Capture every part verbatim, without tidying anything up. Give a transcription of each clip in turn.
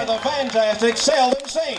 The fantastic Seldom Seen.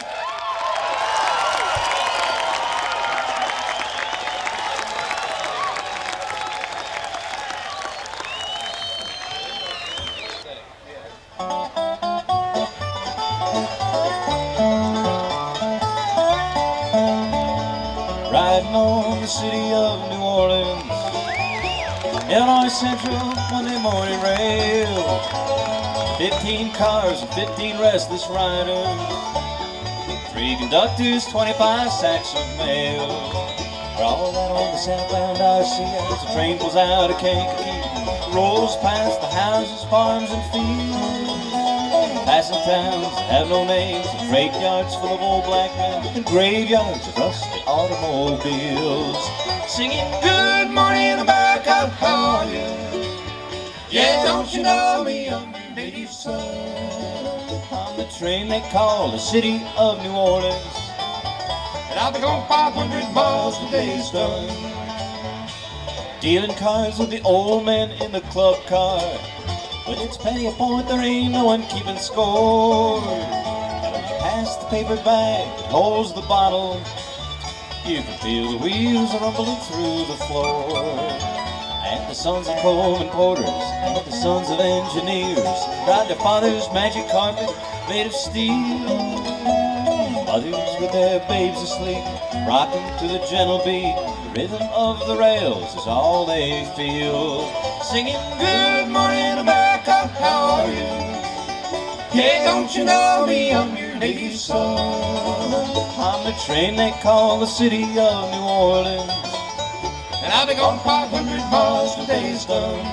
Riding on the city of New Orleans, Illinois Central Monday morning rail. Fifteen cars and fifteen restless riders, three conductors, twenty-five sacks of mail. We're all out on the southbound R C as the train pulls out of Kankakee, rolls past the houses, farms, and fields, passing towns that have no names, and freight yards full of old black men, and graveyards of rusty automobiles, singing good morning America, how are you? Yeah, don't you know me, I'm your native son. On the train they call the city of New Orleans, and I'll be going five hundred miles the day's done, dealing cards with the old men in the club car. When it's penny a point, there ain't no one keeping score. And when you pass the paper bag that holds the bottle, you can feel the wheels rumbling through the floor. And the sons of Coleman porters and the sons of engineers ride their father's magic carpet made of steel. Mothers with their babes asleep, rocking to the gentle beat. The rhythm of the rails is all they feel, singing good morning America, how are you? Yeah, don't you know me, I'm your native son. On the train they call the city of New Orleans, and I'll be going five hundred miles the day's done.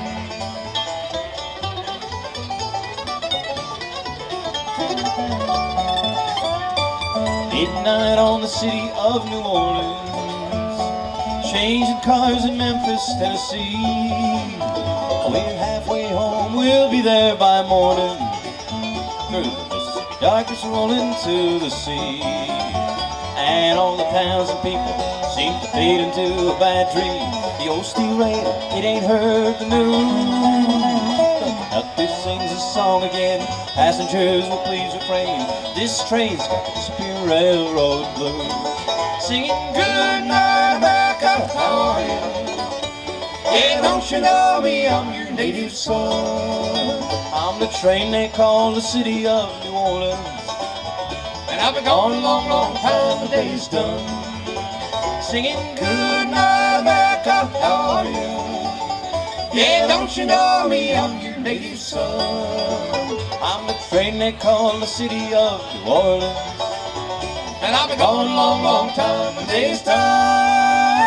Midnight on the city of New Orleans, changing cars in Memphis, Tennessee. We're halfway home, we'll be there by morning, through the Mississippi darkness rolling to the sea. And all the towns and people seem to fade into a bad dream. The old steel rail, it ain't heard the news. Conductor sings a song again, passengers will please refrain. This train's got the disappearing railroad blues, singing good night America, how are you? Yeah, don't you know me, I'm your native son. I'm the train they call the city of New Orleans, and I've been gone a long, long time, the day's done, singing good night America, how are you? Yeah, don't you know me, I'm your native son. I'm the train they call the city of New Orleans, and I've been gone a long, long time, the day's done.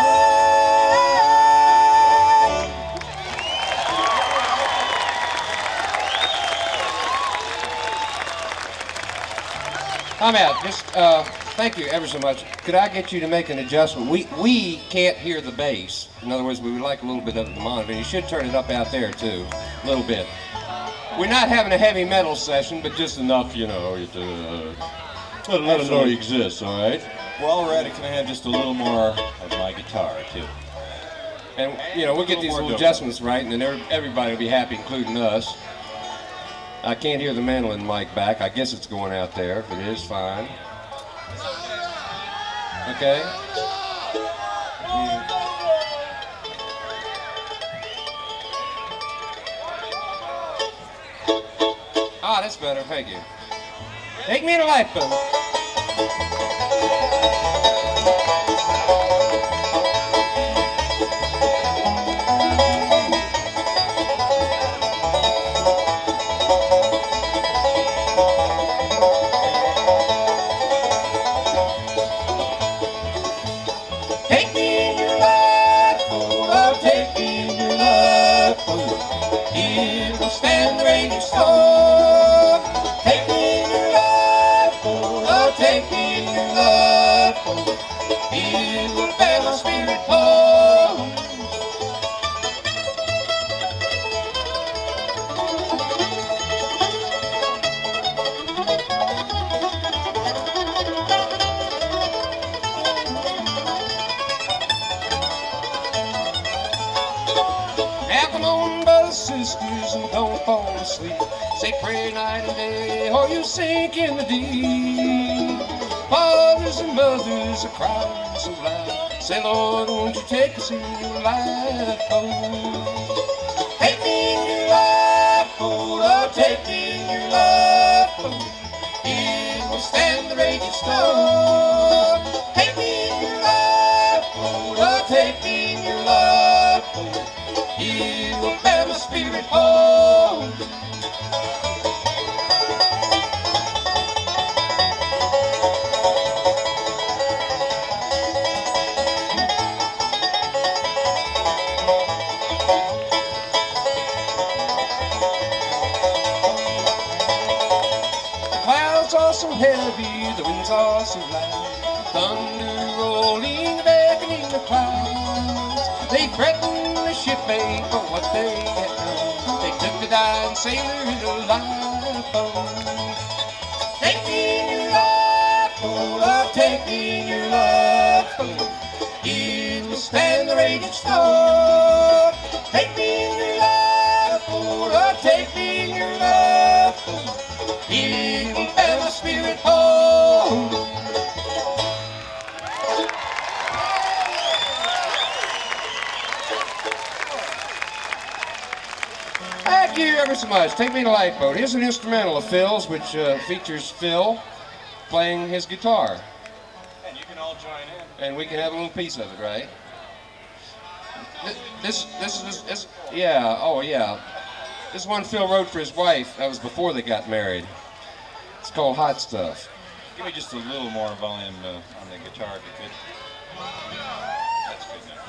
I'm out. Just uh, thank you ever so much. Could I get you to make an adjustment? We we can't hear the bass. In other words, we would like a little bit of the monitor. You should turn it up out there too, a little bit. We're not having a heavy metal session, but just enough, you know, to uh, let them know you exist. All right. While we're at it, can I have just a little more of my guitar too? And you know, we'll get these little adjustments right, and then everybody will be happy, including us. I can't hear the mandolin mic back. I guess it's going out there. If it is, fine. Okay. Mm. Ah, that's better. Thank you. Take me in a lifeboat. Sisters, and don't fall asleep. Say prayer night and day, before you sink in the deep. Fathers and mothers are crying so loud. Say, Lord, won't you take us in your lifeboat? Take me in your lifeboat, oh, take me in your lifeboat. It will stand the raging storm. Take me in your lifeboat, oh, take me in your lifeboat. It will bear my spirit home. So heavy, the winds are so loud, thunder rolling, beckoning the clouds. They threaten the shipmate for what they had done. They took the dying sailor in a lifeboat. Take me in your lifeboat, oh, take me in your lifeboat. It will stand the raging storm. Take me in your lifeboat, oh, take me in your lifeboat. It will bear my spirit home. Thank you ever so much. Take me in a lifeboat. Here's an instrumental of Phil's, which uh, features Phil playing his guitar. And you can all join in. And we can have a little piece of it, right? This, this, this, this, yeah, oh yeah. This one Phil wrote for his wife. That was before they got married. It's called Hot Stuff. Give me just a little more volume uh, on the guitar if you could. That's good now.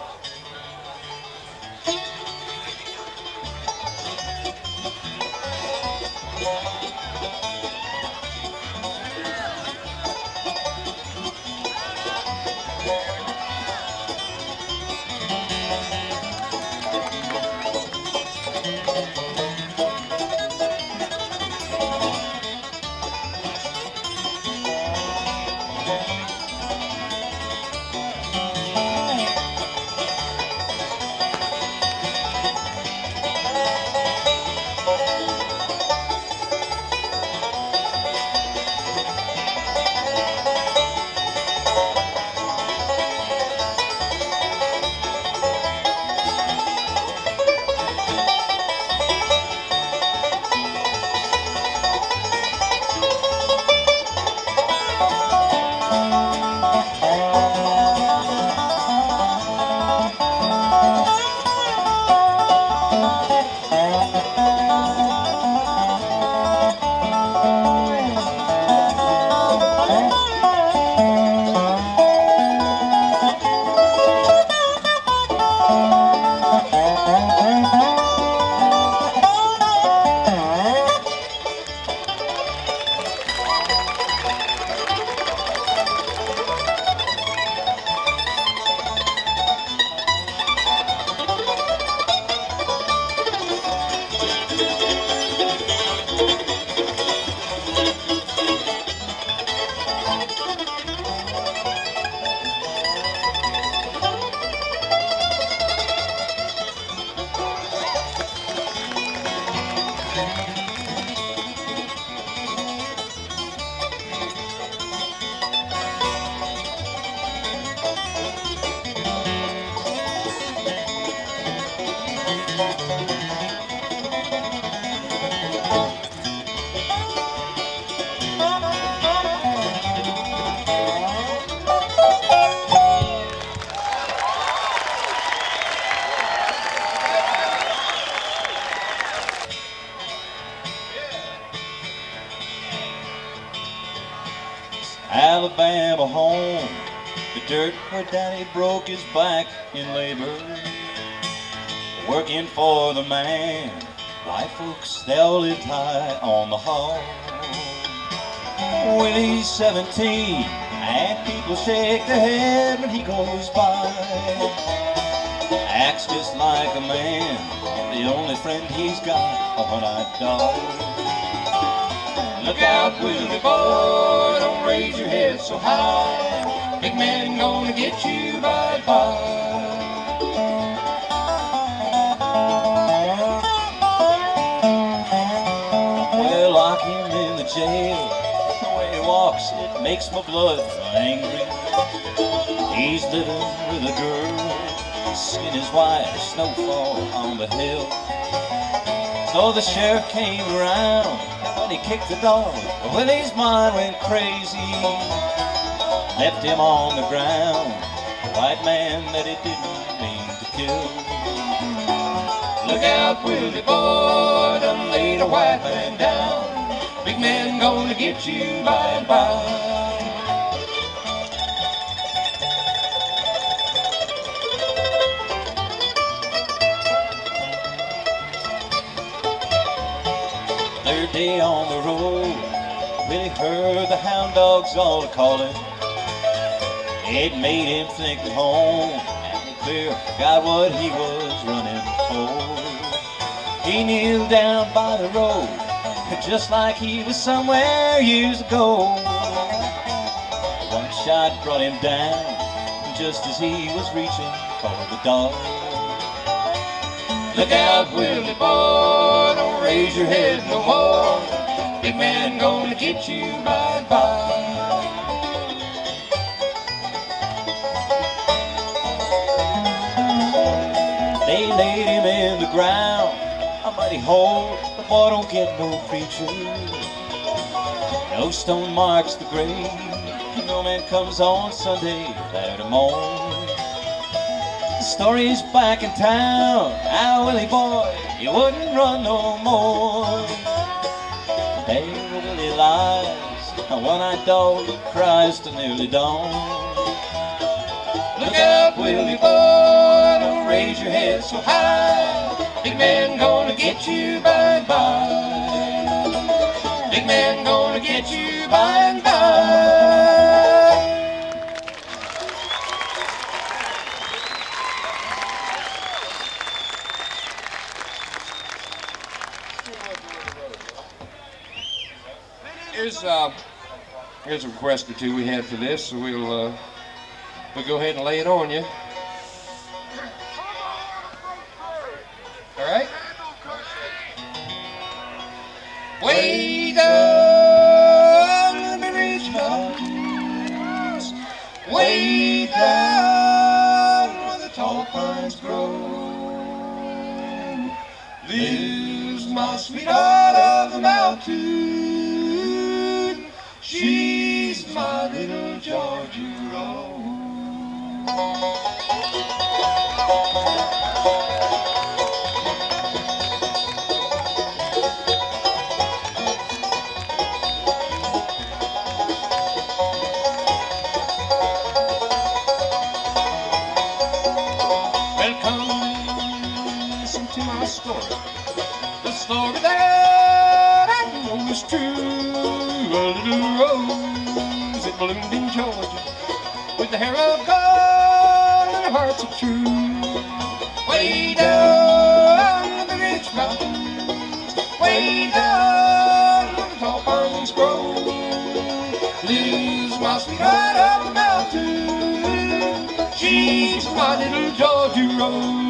Alabama home, the dirt where Daddy broke his back in labor, working for the man. White folks, they'll live high on the hog. Willie's seventeen, and people shake their head when he goes by. Acts just like a man, the only friend he's got, a one-eyed dog. Look out, Willie boy, don't raise your head so high. Big man ain't gonna get you bye-bye. Well, lock him in the way he walks, it makes my blood run angry. He's living with a girl, skin is white as snowfall on the hill. So the sheriff came around, and when he kicked the dog, Willie's mind went crazy. Left him on the ground, a white man that he didn't mean to kill. Look out, Willie boy, done laid a white man down. Big man gonna get you by and by. Third day on the road, Willie heard the hound dogs all a-calling. It made him think at home, and he clear forgot what he was running for. He kneeled down by the road, just like he was somewhere years ago. One shot brought him down, just as he was reaching for the dog. Look out, Willie boy, don't raise your head no more. Big man gonna get you by and by. They laid him in the ground, a mighty hole, the boy don't get no preacher. No stone marks the grave, no man comes on Sunday there to mourn. The story's back in town, how Willie boy, you wouldn't run no more. There where Willie lies, a one-eyed dog cries till nearly dawn. Look out, Willie boy, don't raise your head so high. Big man gonna get you by and by. Big man gonna get you by and by. Here's, uh, here's a request or two we had for this, so we'll, uh, we'll go ahead and lay it on you. All right? Way down in the rich mountains, way down where the tall pines grow, lives my sweetheart of the mountain. She's my little Georgia Rose. Well, come listen to my story, the story that I know is true. A little rose that bloomed in Georgia, with the hair of gold and a heart so true. Way down in the rich mountains, way down where the tall pines grow, lives my sweetheart of the mountain. She's my little Georgia Rose.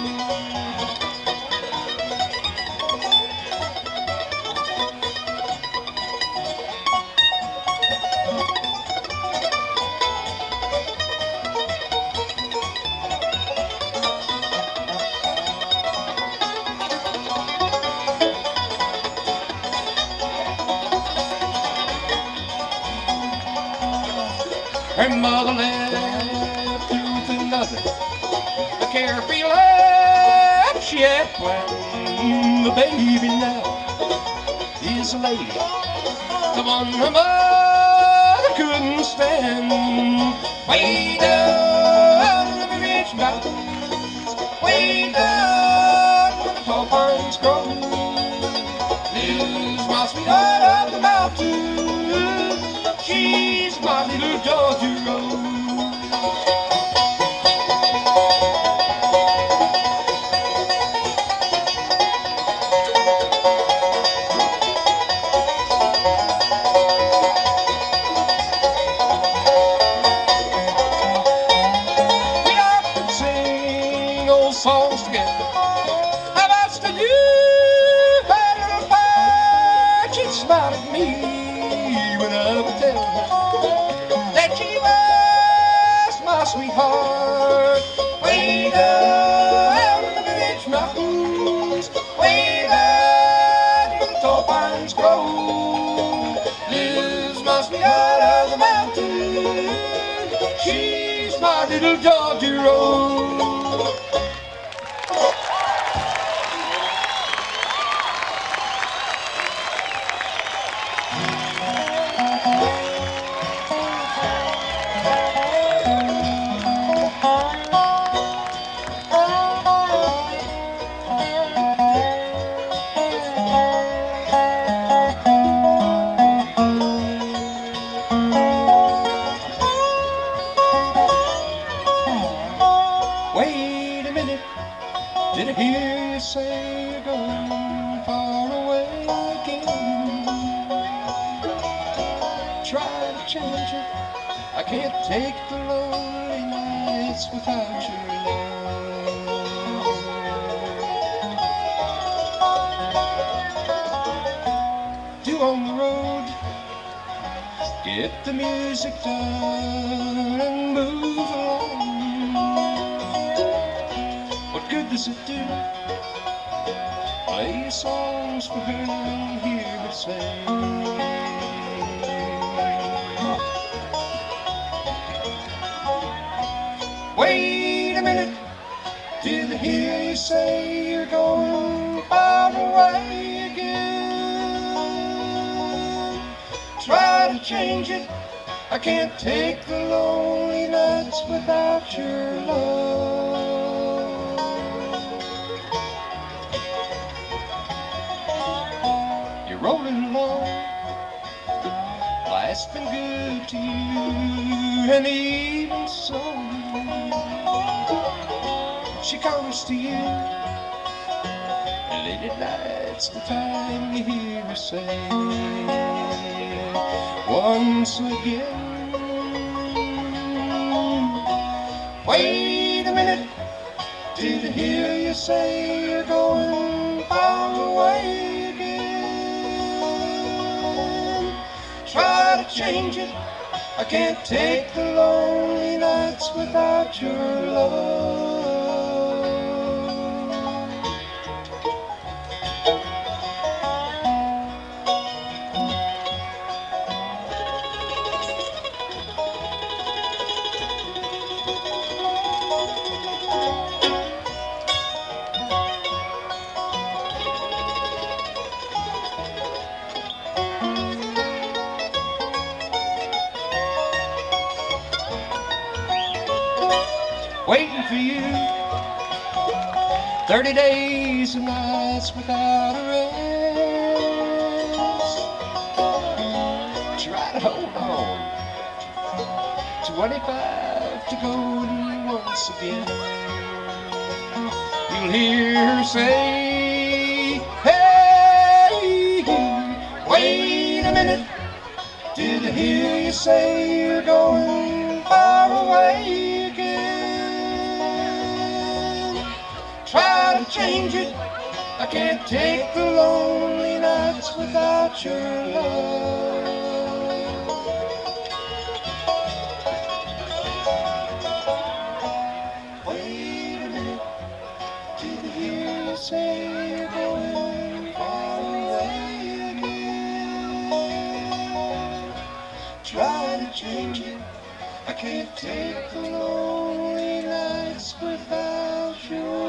Her mother left her to nothing, the carefree life she had planned. The baby now is a lady, the one her mother couldn't stand. Way down in the rich mountains, way down where the tall pines grow, lives my sweetheart of the mountain. She's my little Georgia Rose. We often sing old songs together. How about to you, my little patch, and smile at me when I little Georgia road. Wait a minute, did I hear you say you're going far away again? Try to change it, I can't take the lonely nights without your love. Two on the road, get the music done and move along. What good does it do? Play songs for her and hear her sing. Wait a minute, did I hear you say you're going far away again? Try to change it, I can't take the lonely nights without your love. You're rolling along, life's been good to you, and even so, she comes to you, and late at night's the time you hear her say, once again. Wait a minute, did I hear you say you're going far away again? Try to change it, I can't take the lonely nights without your love. Waiting for you, thirty days and nights without a rest. Try to hold on, twenty-five to go and once again you'll hear her say, hey, wait a minute, did I hear you say you're going far away? Try to change it, I can't take the lonely nights without your love. Wait a minute, did I hear you say you're going far away again? Try to change it, I can't take the lonely nights without your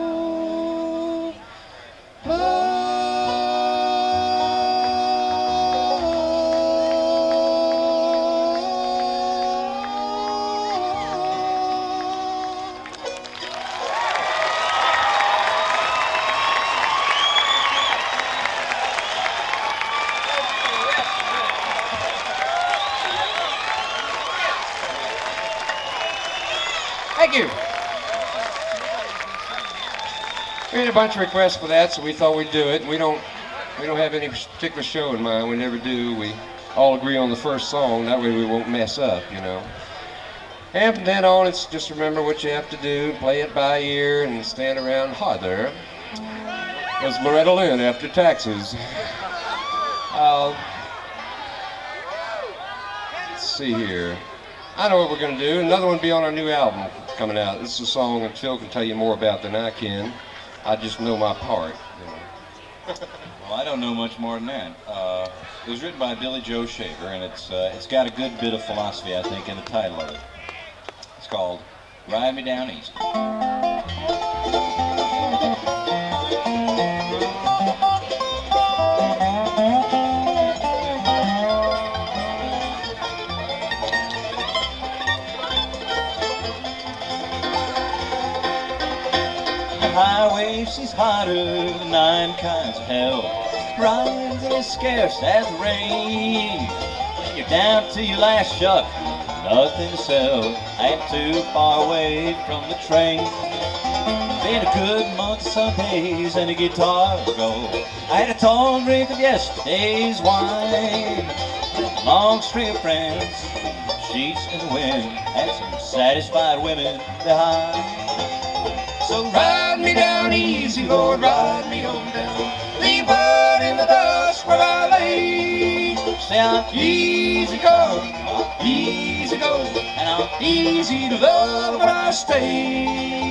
Thank you. We had a bunch of requests for that, so we thought we'd do it. We don't, we don't have any particular show in mind. We never do. We all agree on the first song. That way we won't mess up, you know. And from then on, it's just remember what you have to do, play it by ear, and stand around harder. It was Loretta Lynn after Taxes. Uh, let's see here. I know what we're going to do. Another one will be on our new album coming out. This is a song that Phil can tell you more about than I can. I just know my part. You know. Well, I don't know much more than that. Uh, it was written by Billy Joe Shaver, and it's uh, it's got a good bit of philosophy, I think, in the title of it. It's called ride me down easy. The highway, she's hotter than nine kinds of hell. Rides as scarce as the rain. You're down to your last shuck, nothing to sell. Ain't too far away from the train. Been a good month of Sundays and a guitar go. I had a tall drink of yesterday's wine. Long string of friends, sheets in the wind, and some satisfied women behind. So ride me down easy, Lord, ride me on down. Leave word in the dust where I lay. Say I'm easy come, I'm easy go, and I'm easy to love when I stay.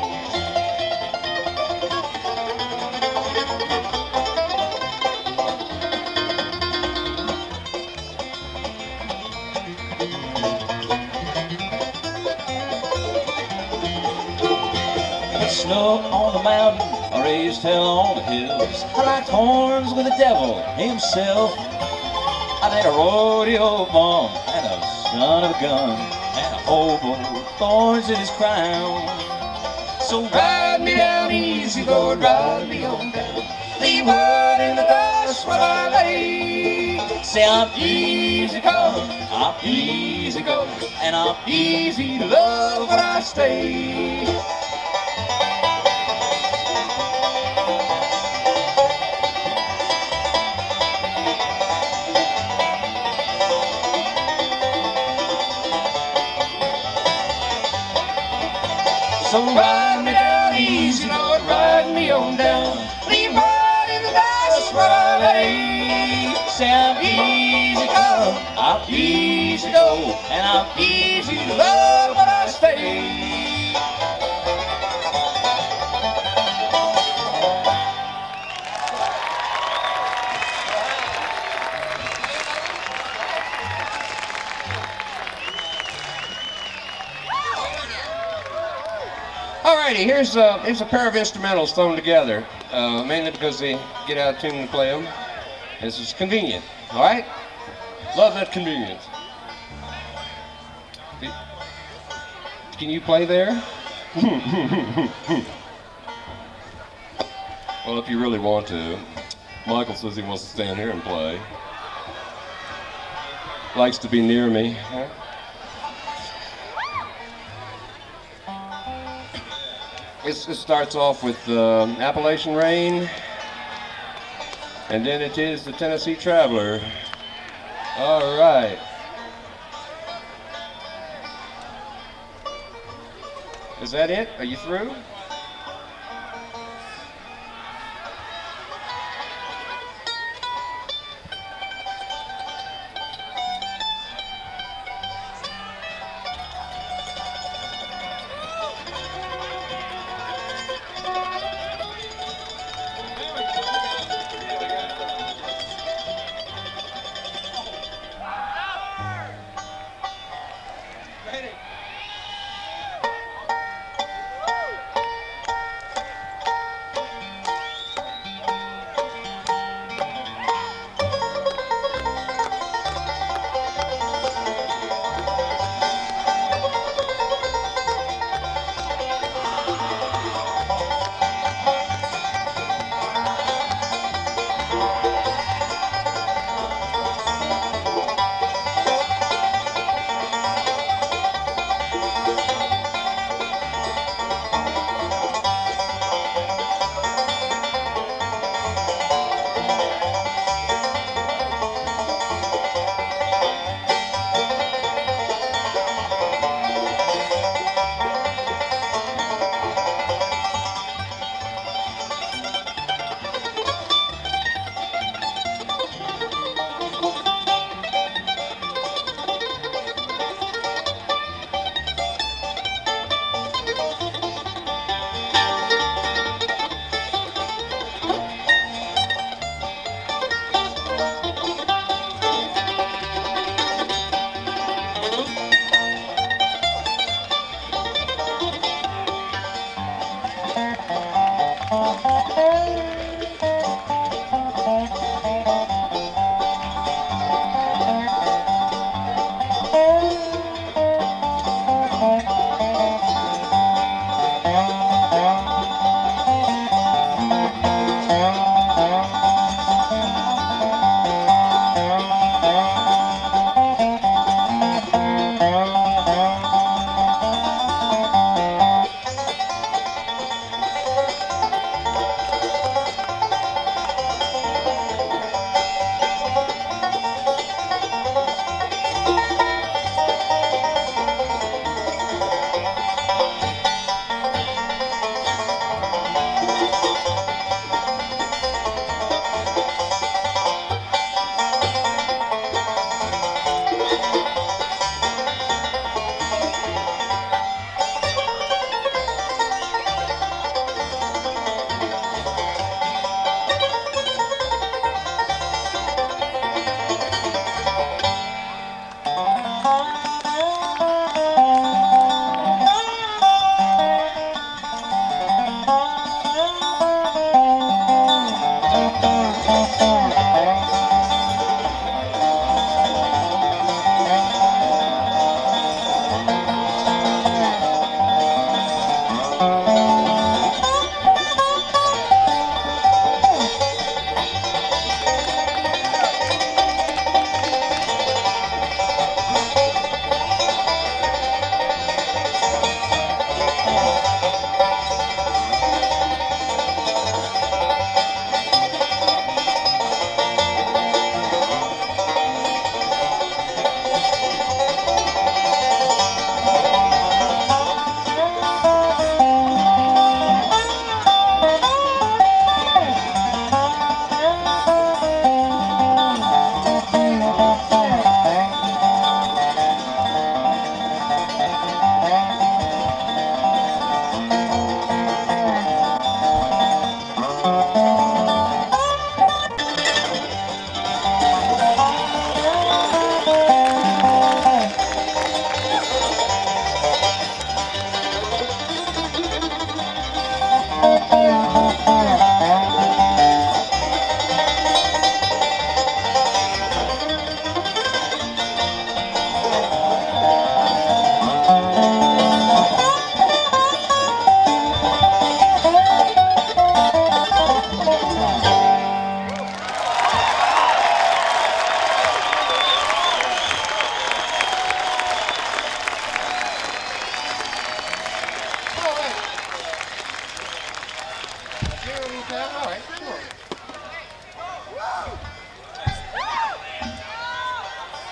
Snow on the mountain, I raised hell on the hills. I liked horns with the devil himself. I had a rodeo bum and a son of a gun and a hobo with thorns in his crown. So ride me down easy, Lord, ride me on down. Leave word in the dust where I lay. Say I'm easy come, I'm easy go, and I'm easy to love when I stay. So ride me down easy, Lord, ride me on down. Leave word in the dust where I lay. Say I'm easy come, I'm easy go, and I'm easy to love when I stay. Alrighty, here's a, here's a pair of instrumentals thrown together, uh, mainly because they get out of tune to play them. This is convenient, alright? Love that convenience. Can you play there? Well, if you really want to. Michael says he wants to stand here and play. Likes to be near me. Huh? It starts off with um, Appalachian Rain, and then it is the Tennessee Traveler. All right. Is that it? Are you through?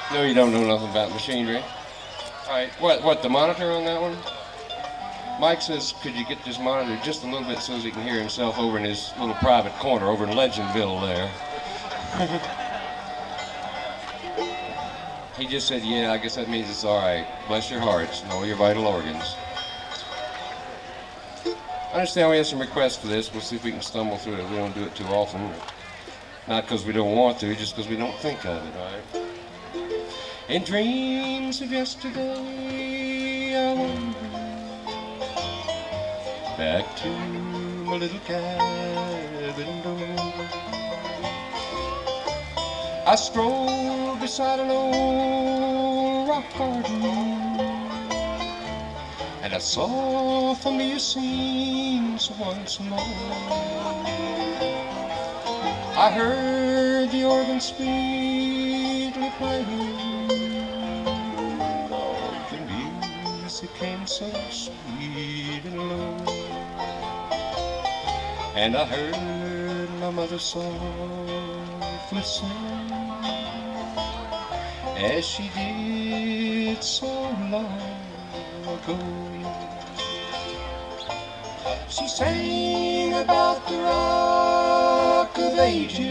No, you don't know nothing about machinery. All right, what, what, the monitor on that one? Mike says, could you get this monitor just a little bit so he can hear himself over in his little private corner over in Legendville there? He just said, yeah, I guess that means it's all right. Bless your hearts and all your vital organs. I understand we have some requests for this. We'll see if we can stumble through it. We don't do it too often. Not because we don't want to, just because we don't think of it, all right? In dreams of yesterday, I wander back to my little cabin door. I strolled beside an old rock garden, and I saw familiar scenes once more. I heard the organ sweetly playing. Oh, the music came so sweet and low. And I heard my mother softly sing, as she did so long ago. She sang about the Rock of Ages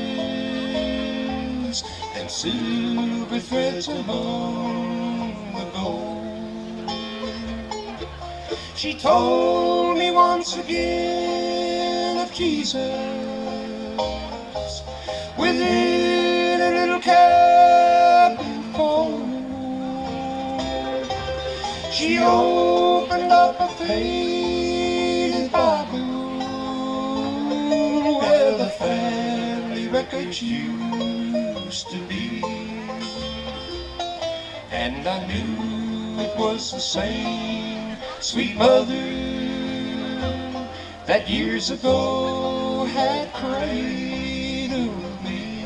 and silver threads among the gold. She told me once again of Jesus within a little cabin fold. She opened up a faded Bible where the family records used to be, and I knew it was the same sweet mother that years ago had cradled me.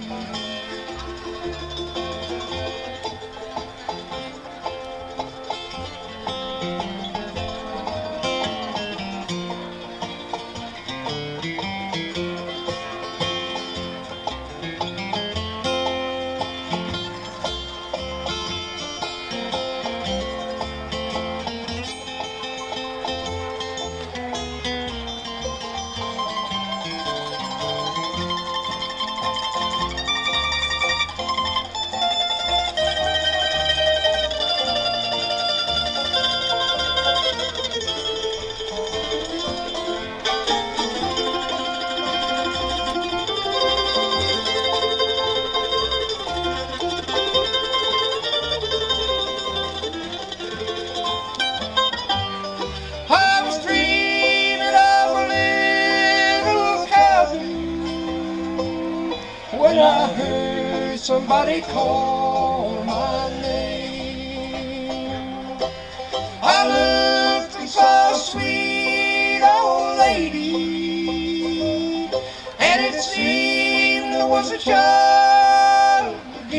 When I heard somebody call my name, I looked and saw a sweet old lady, and it seemed there was a child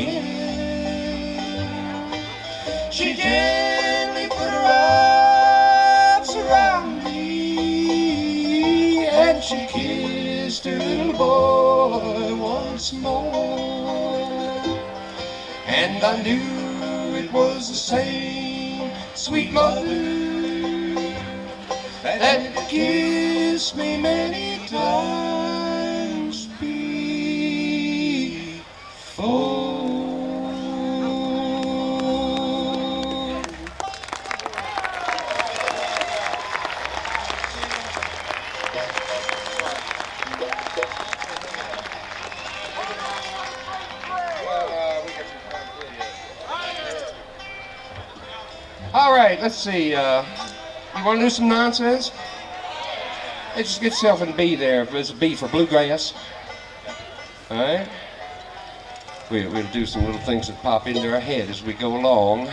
again. She gently put her arms around me, and she kissed her little boy once more, and I knew it was the same sweet mother that had kissed me many times before. All right, let's see. Uh, you want to do some nonsense? Hey, just get yourself in B there. There's a B for bluegrass. All right. We, we'll do some little things that pop into our head as we go along.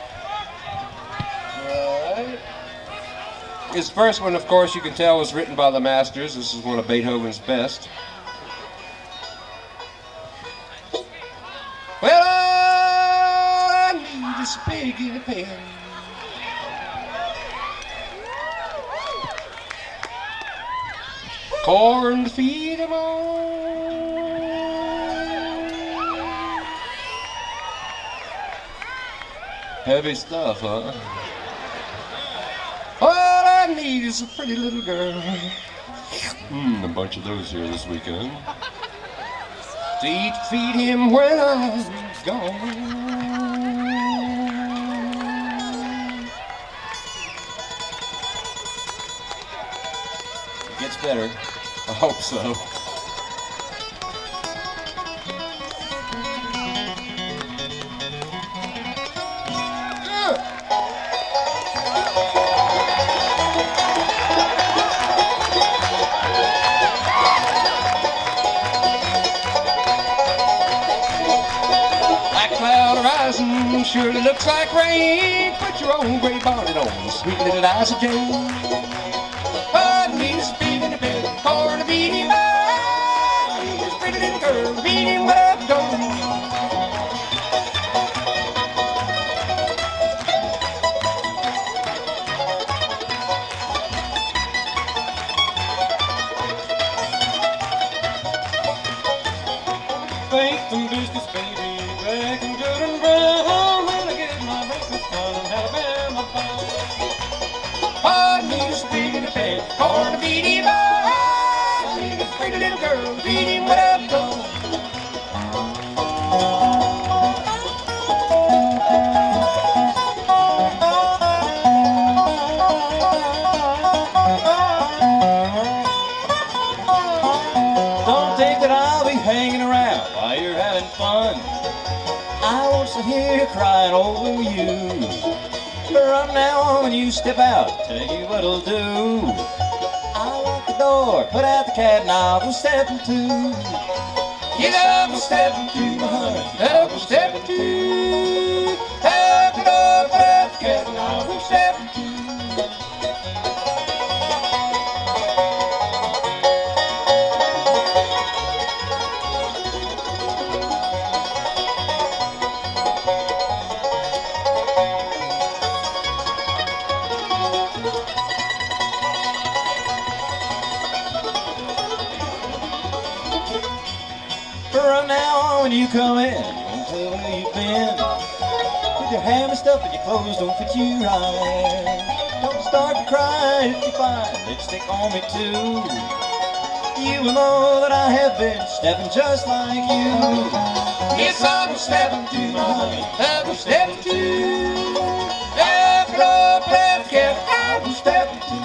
All right. This first one, of course, you can tell was written by the masters. This is one of Beethoven's best. Well, I need this big in a pen. Corn to feed 'em all. Heavy stuff, huh? All I need is a pretty little girl. Hmm, a bunch of those here this weekend. To eat, feed him when I'm gone. It gets better. I hope so. Surely looks like rain. Put your own gray bonnet on, sweet little Liza Jane. I need a speed in the bed, for to beat him up. I need a pretty little girl to beat him up, don't. Baked and biscuits, baby, back and good and brown. When I get my breakfast done in Alabama bound. I need a speed in the bed, for to beat him up. I need a pretty little girl to beat him up, don't. Don't think that I'll be hanging around while you're having fun. I won't sit here crying over you. From now on when you step out, tell you what I'll do. I'll lock the door, put out the cat, and I'll go stepping two. Get up and step into my honey. Up and step into. Up and up, put out the cat, and I'll go step into. From now on when you come in, don't tell where you've been. With your hair messed up and your clothes don't fit you right. Don't start to cry if you find lipstick on me too. You will know that I have been stepping just like you. Yes, I'm stepping to my honey. I'm stepping to. Up and up, left cat, I'm stepping to.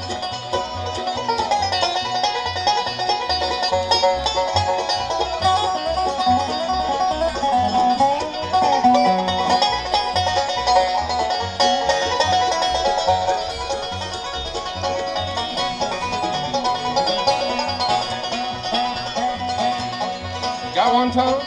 Got one, Tom?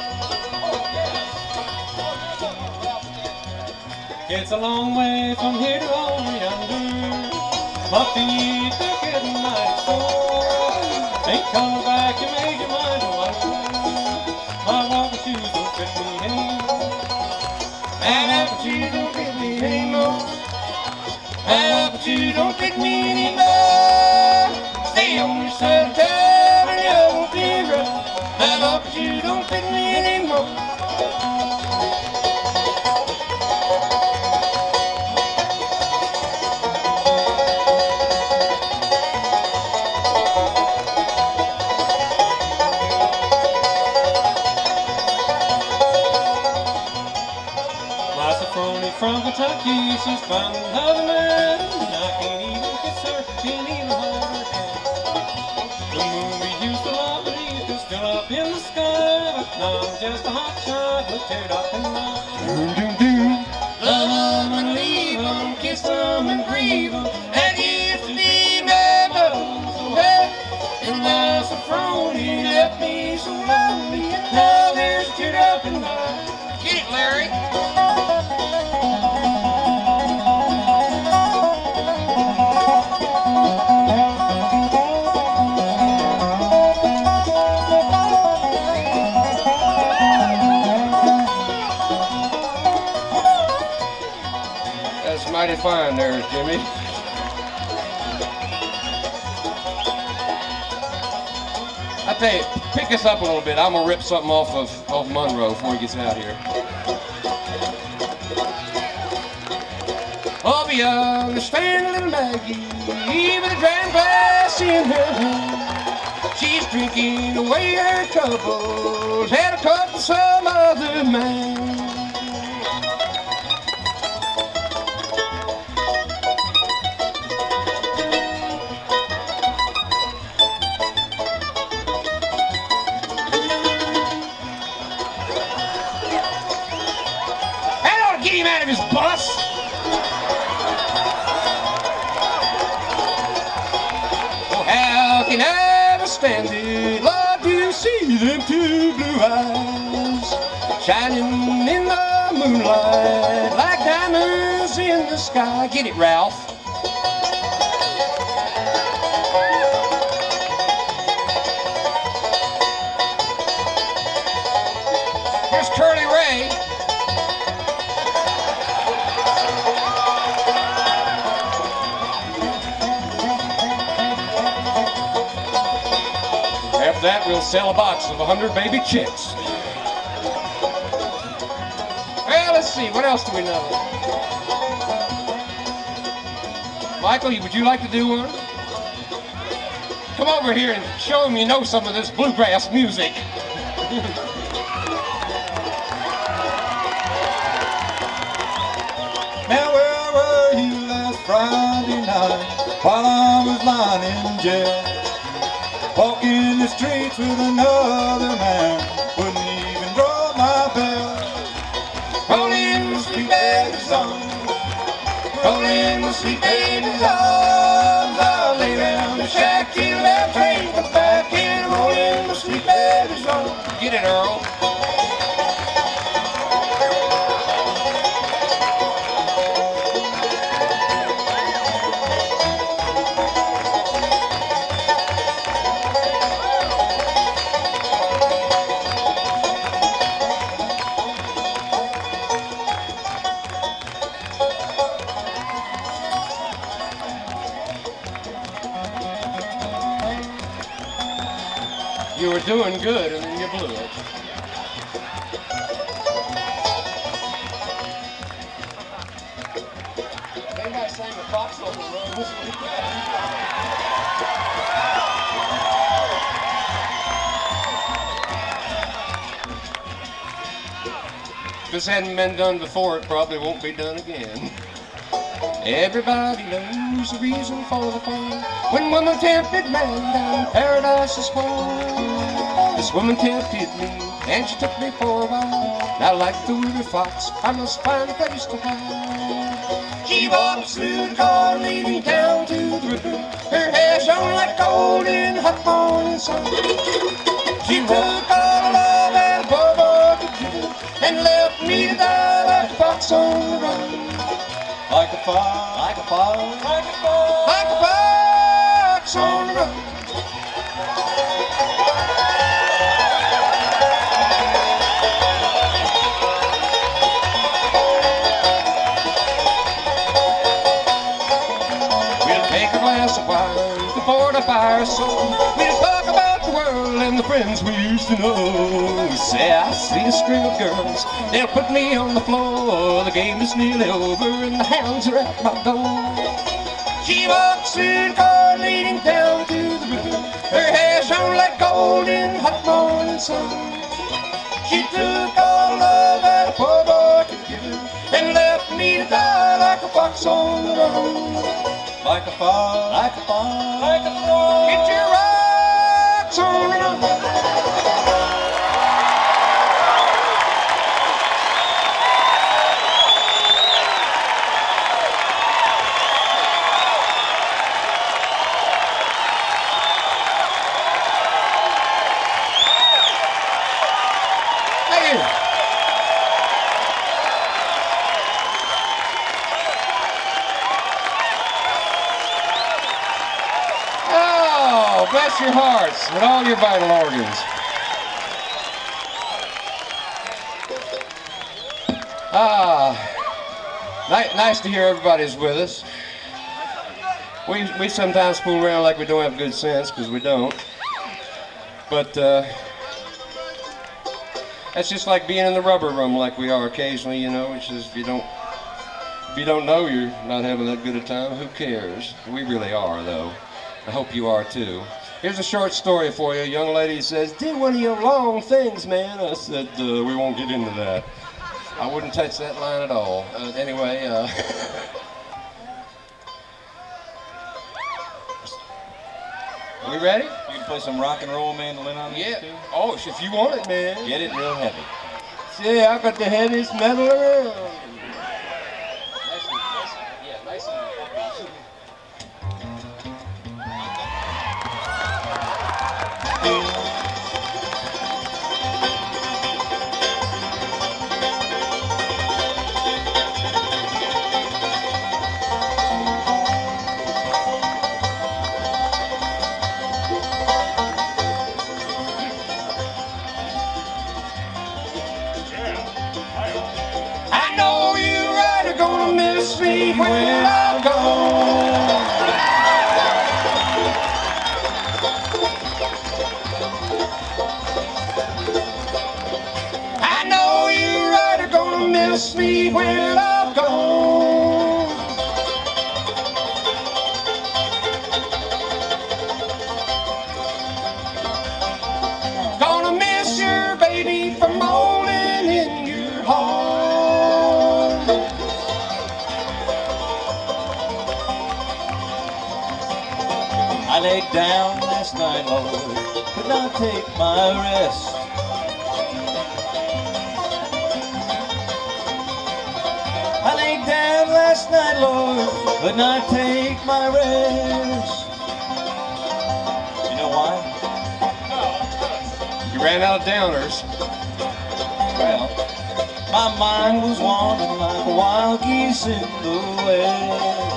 It's a long way from here to over yonder. My feet are getting mighty sore. Ain't coming back, you made your mind to wonder. My walking shoes don't fit me anymore. And apple shoes don't fit me anymore. And apple shoes don't fit me anymore. Stay on your side of town and you won't be rough. And apple shoes don't fit me anymore. My sophronie from Kentucky, she's found another man. I can't even kiss her, can't even hold her hand. The moon we used to love beneath is still up in the sky, but now I'm just a hot shot, look teared up in mine. Doom, doom, doom. Love 'em and leave 'em, kiss 'em and grieve 'em. And used to be my bubble so high. And now Sophronie left me so lonely. And now there's teared up in mine. Get it, Larry. That's mighty fine there, Jimmy. I tell you, pick us up a little bit. I'm gonna rip something off of off Monroe before he gets out here. you understand little Maggie with a dram glass in her hand? She's drinking away her troubles, had a cup with some other man. Get him out of his bus. Oh, how can I understand it? Love to see them two blue eyes shining in the moonlight like diamonds in the sky. Get it, Ralph. Here's Curly Ray. After that, we'll sell a box of a hundred baby chicks. Well, let's see. What else do we know? Michael, would you like to do one? Come over here and show them you know some of this bluegrass music. Now where were you last Friday night while I was lying in jail? Walking the streets with another man, wouldn't even draw my bell. Rolling the sweet baby's arms, rolling the sweet baby's arms. I'll lay down the shack till that train comes back in, rolling the sweet baby's arms. Get it, Earl. You were doing good and then you blew it. Anybody sang the Fox on the road this week? If this hadn't been done before, it probably won't be done again. Everybody knows the reason for the fall. When woman tempted man down paradise's hall. This woman tempted me, and she took me for a while. Now like the willy fox, I must find a place to hide. She walks through the car leading down to the river. Her hair shone like gold in the hot morning sun. She took all the love and the poor boy could give, and left me to die like a fox on the run. Like a fox, like a fox, like a fox, Like a fox on the run. We'll take a glass of wine to pour the fire soul. We'll talk about the world and the friends we used to know. Say I see a string of girls, they'll put me on the floor. The game is nearly over and the hounds are at my door. She walks through the car leading down to the river. Her hair shone like gold in the hot morning sun. She took all love that a poor boy could give her, and left me to die like a fox on the run. like a fox, like a fox, like a fox. Get your rocks on the run. Bless your hearts and all your vital organs. Ah, ni- nice to hear everybody's with us. We we sometimes fool around like we don't have good sense, because we don't. But uh, that's just like being in the rubber room like we are occasionally, you know. It's just if you don't If you don't know you're not having that good a time, who cares? We really are, though. I hope you are, too. Here's a short story for you. A young lady says, did one of your long things, man. I said, uh, we won't get into that. I wouldn't touch that line at all. Uh, anyway, uh... we ready? You can play some rock and roll mandolin on this Yeah. too? Oh, if you want it, man. Get it real heavy. See, I got the heaviest metal around. I know you right are gonna miss me when I'm gone. I know you right are gonna miss me when I'm gone. Gonna miss your baby from moaning in your home. I laid down last night, Lord, could not take my rest. I laid down last night, Lord, could not take my rest. You know why? You ran out of downers. Well, my mind was wandering like wild geese in the west.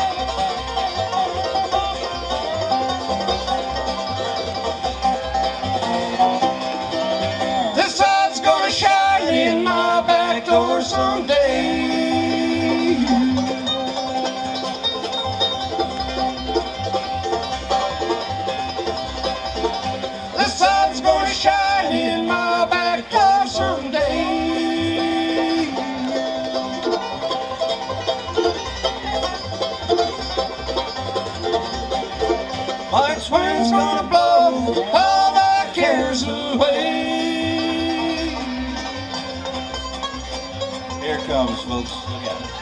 The sun's gonna shine in my back door someday. The sun's gonna shine in my back door someday. March wind's gonna blow all my cares away. Here it comes, folks. Look at it.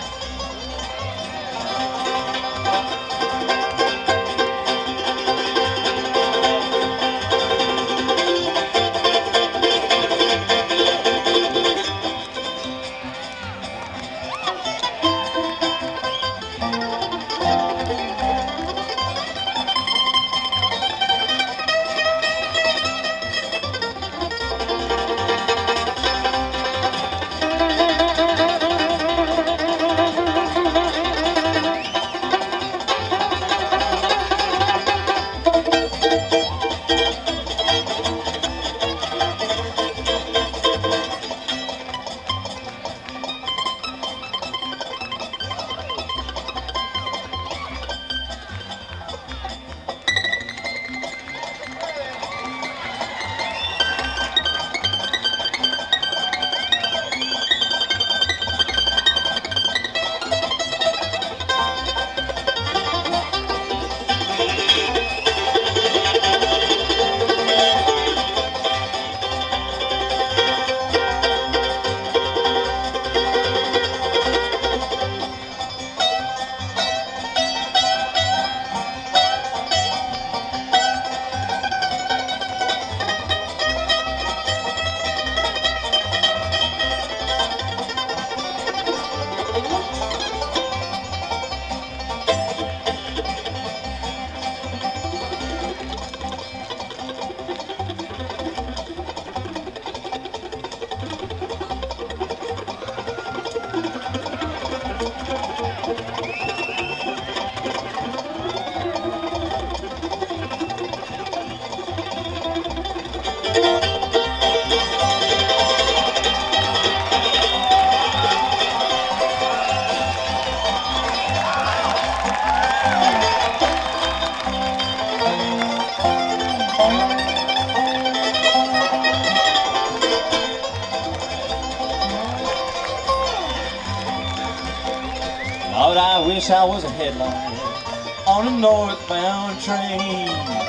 Lord, I wish I was a headlight on a northbound train.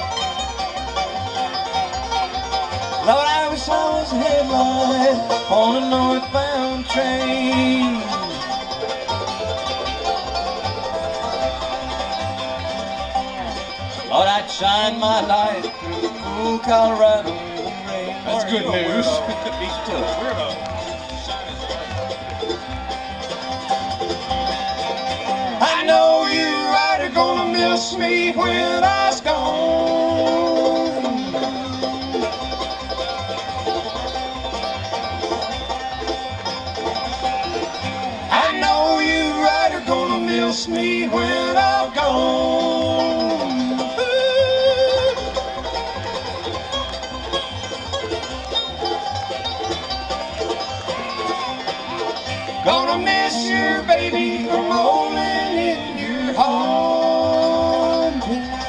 Lord, I wish I was a headlight on a northbound train. Lord, I'd shine my light through the cool Colorado rain. That's good news. Beat you to it. I know you right are gonna miss me when I was gone. I know you right are gonna miss me when I'm gone. Gonna miss you, baby, from rolling in your home.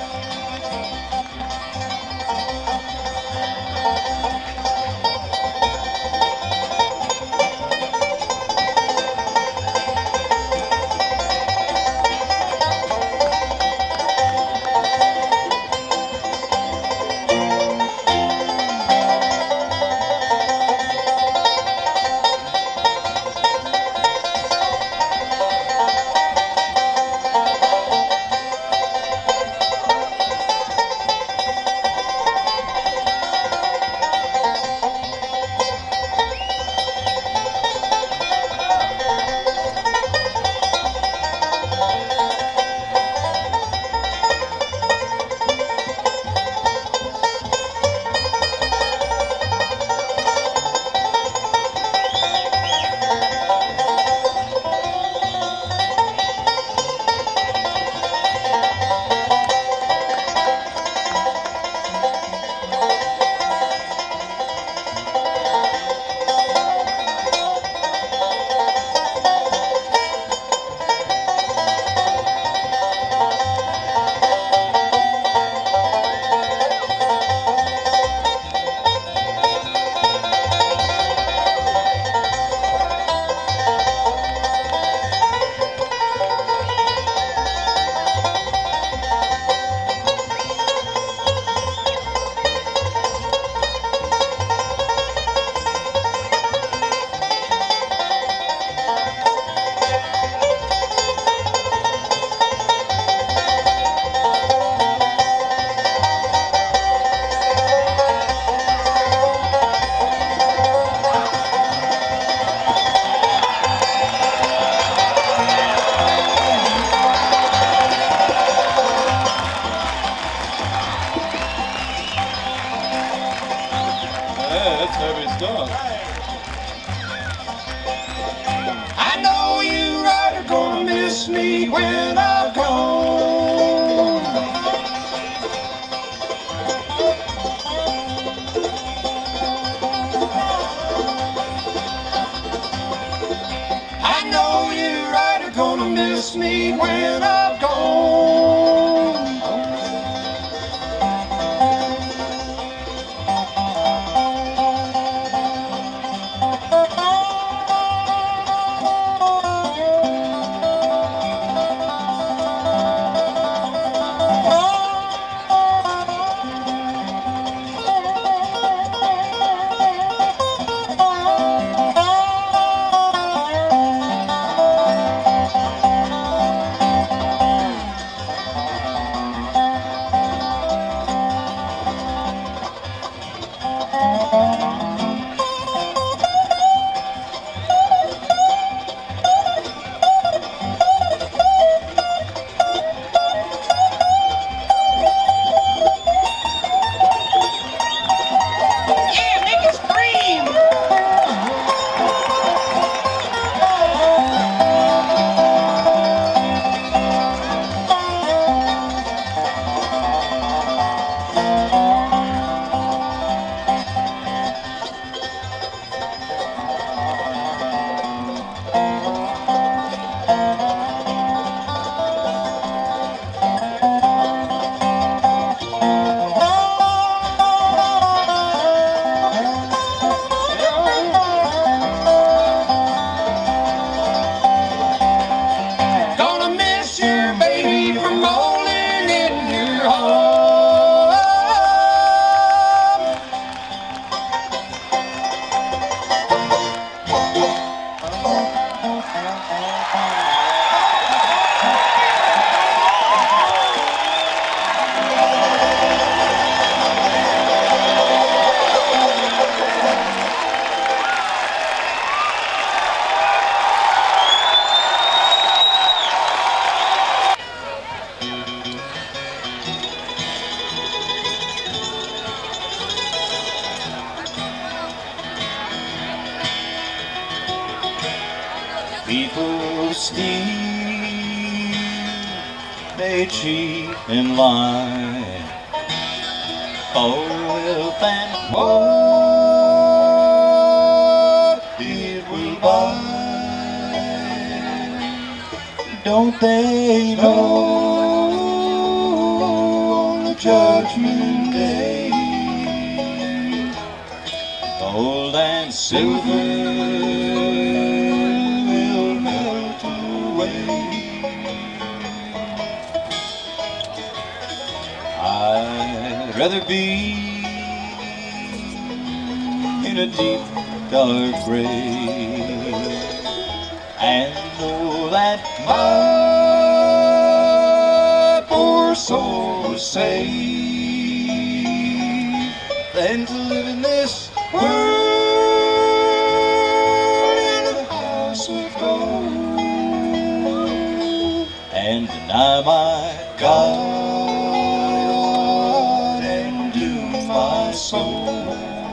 I know you right are gonna miss me when I'm gone. I know you right are gonna miss me when I'm gone. People steal, they cheat and lie. Oh, wealth and what it will buy. Don't they know on the judgment day, gold and silver I'd rather be in a deep, dark grave and know that my poor soul is safe than to live in this world in a house of gold and deny my God my soul.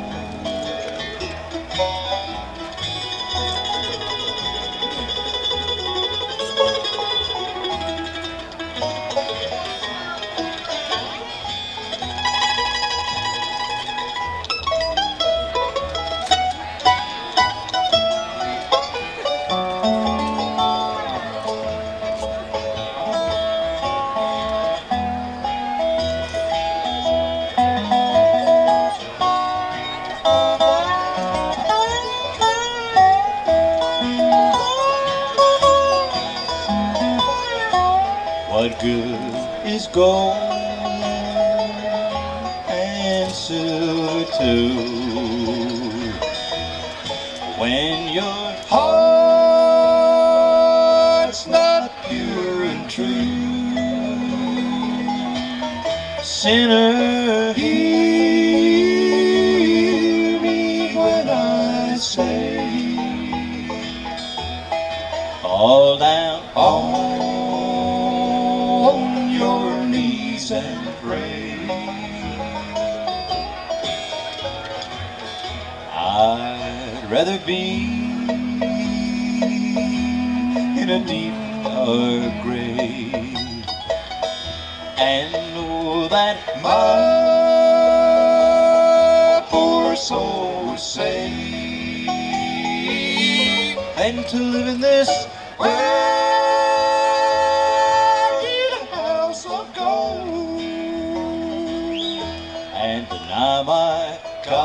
What good is gold and silver too when your heart's not pure and true? Sinner, hear me when I say, fall down on your knees and pray. I'd rather be in a deep, dark grave and know that my poor soul is safe than to live in this world and deny my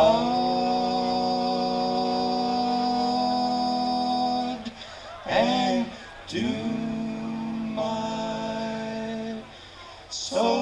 God and do my soul.